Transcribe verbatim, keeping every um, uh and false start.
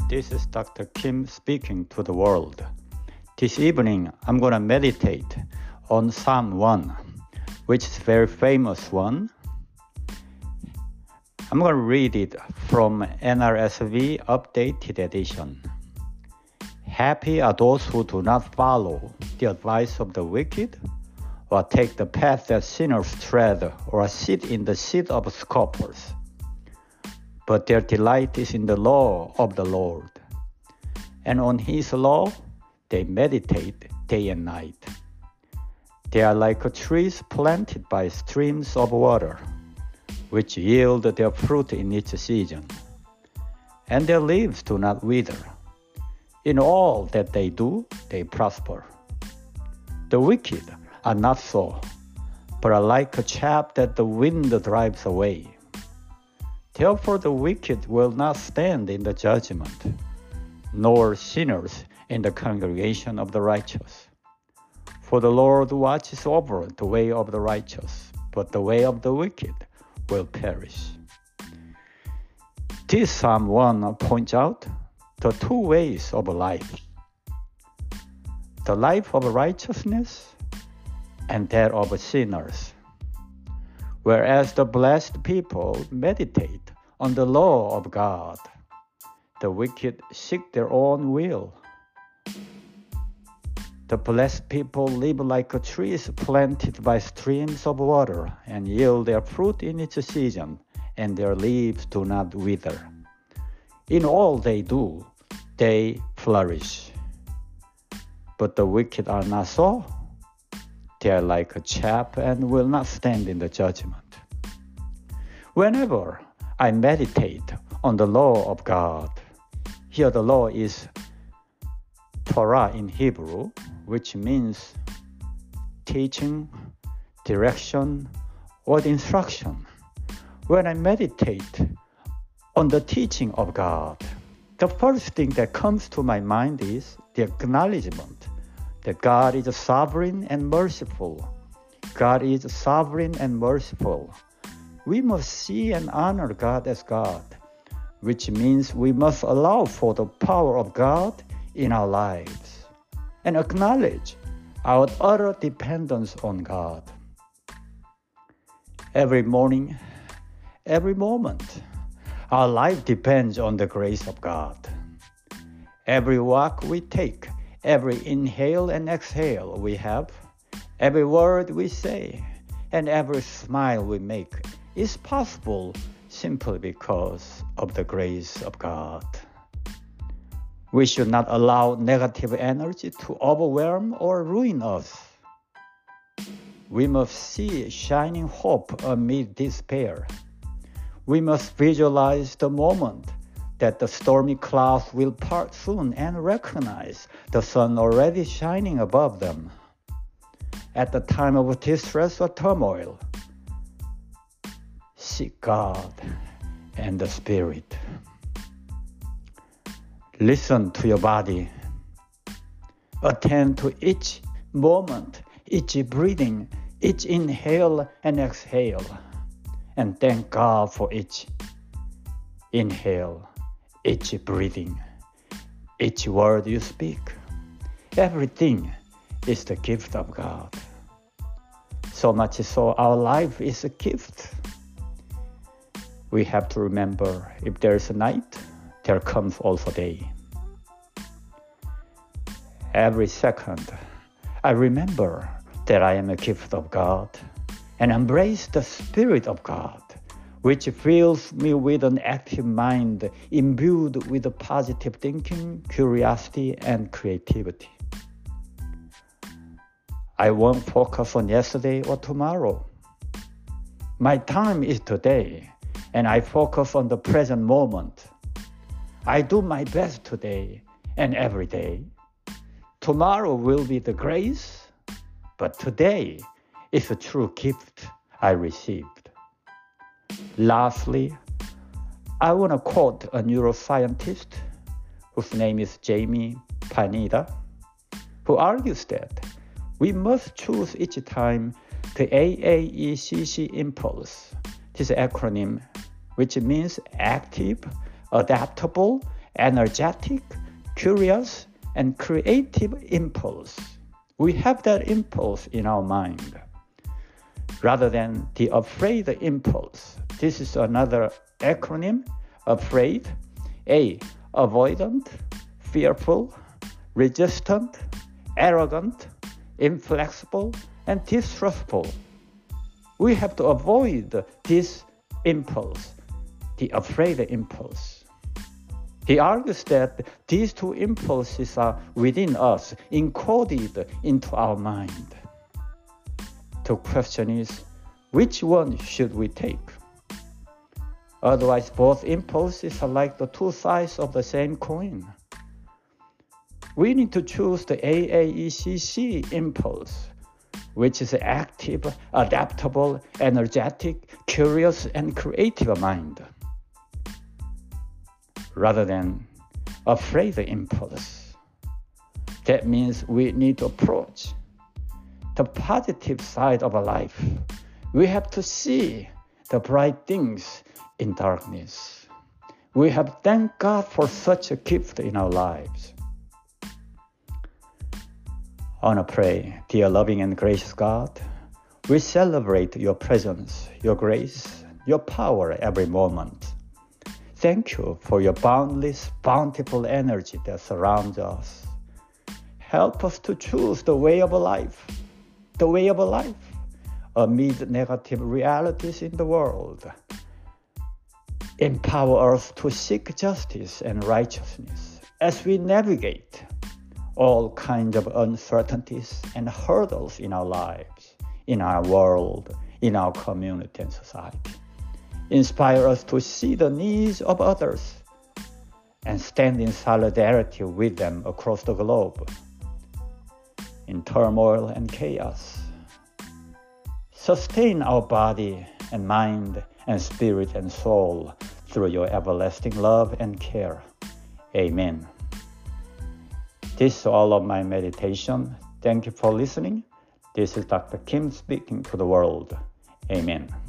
This is Doctor Kim speaking to the world. This evening, I'm going to meditate on Psalm one, which is a very famous one. I'm going to read it from N R S V Updated Edition. Happy are those who do not follow the advice of the wicked, or take the path that sinners tread, or sit in the seat of scoffers. But their delight is in the law of the Lord, and on His law they meditate day and night. They are like trees planted by streams of water, which yield their fruit in each season, and their leaves do not wither. In all that they do, they prosper. The wicked are not so, but are like a chaff that the wind drives away. Therefore the wicked will not stand in the judgment, nor sinners in the congregation of the righteous. For the Lord watches over the way of the righteous, but the way of the wicked will perish. This Psalm one points out the two ways of life: the life of righteousness and that of sinners. Whereas the blessed people meditate on the law of God, the wicked seek their own will. The blessed people live like trees planted by streams of water and yield their fruit in its season, and their leaves do not wither. In all they do, they flourish. But the wicked are not so. They are like a chaff and will not stand in the judgment. Whenever I meditate on the law of God, here the law is Torah in Hebrew, which means teaching, direction, or instruction. When I meditate on the teaching of God, the first thing that comes to my mind is the acknowledgement that God is sovereign and merciful. God is sovereign and merciful. We must see and honor God as God, which means we must allow for the power of God in our lives and acknowledge our utter dependence on God. Every morning, every moment, our life depends on the grace of God. Every walk we take, every inhale and exhale we have, every word we say, and every smile we make is possible simply because of the grace of God. We should not allow negative energy to overwhelm or ruin us. We must see shining hope amid despair. We must visualize the moment that the stormy clouds will part soon and recognize the sun already shining above them. At the time of distress or turmoil, seek God and the Spirit. Listen to your body. Attend to each moment, each breathing, each inhale and exhale, and thank God for each inhale, each breathing, each word you speak. Everything is the gift of God. So much so our life is a gift. We have to remember, if there is a night, there comes also day. Every second, I remember that I am a gift of God and embrace the Spirit of God, which fills me with an active mind imbued with positive thinking, curiosity, and creativity. I won't focus on yesterday or tomorrow. My time is today, and I focus on the present moment. I do my best today and every day. Tomorrow will be the grace, but today is a true gift I received. Lastly, I want to quote a neuroscientist whose name is Jamie Pineda, who argues that we must choose each time the A A E C C impulse, this acronym, which means active, adaptable, energetic, curious, and creative impulse. We have that impulse in our mind. Rather than the afraid impulse. This is another acronym, afraid. A, avoidant, fearful, resistant, arrogant, inflexible, and distrustful. We have to avoid this impulse, the afraid impulse. He argues that these two impulses are within us, encoded into our mind. The question is, which one should we take? Otherwise, both impulses are like the two sides of the same coin. We need to choose the A A E C C impulse, which is active, adaptable, energetic, curious, and creative mind, rather than afraid impulse. That means we need to approach the positive side of our life. We have to see the bright things in darkness. We have thanked God for such a gift in our lives. I want to pray, dear loving and gracious God, we celebrate your presence, your grace, your power every moment. Thank you for your boundless, bountiful energy that surrounds us. Help us to choose the way of life, the way of life, amid negative realities in the world. Empower us to seek justice and righteousness as we navigate all kinds of uncertainties and hurdles in our lives, in our world, in our community and society. Inspire us to see the needs of others and stand in solidarity with them across the globe in turmoil and chaos. Sustain our body and mind and spirit and soul through your everlasting love and care. Amen. This is all of my meditation. Thank you for listening. This is Doctor Kim speaking to the world. Amen.